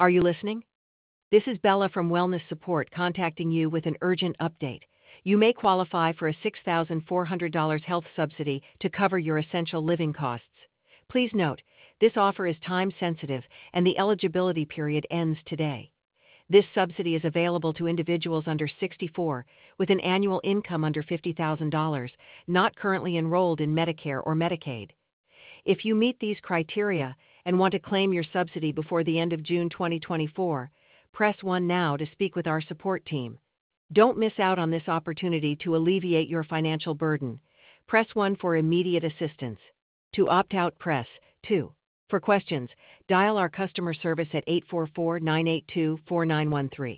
Are you listening? This is Bella from Wellness Support contacting you with an urgent update. You may qualify for a $6,400 health subsidy to cover your essential living costs. Please note, this offer is time sensitive and the eligibility period ends today. This subsidy is available to individuals under 64 with an annual income under $50,000, not currently enrolled in Medicare or Medicaid. If you meet these criteria and want to claim your subsidy before the end of June 2024, press 1 now to speak with our support team. Don't miss out on this opportunity to alleviate your financial burden. Press 1 for immediate assistance. To opt out, press 2. For questions, dial our customer service at 844-982-4913.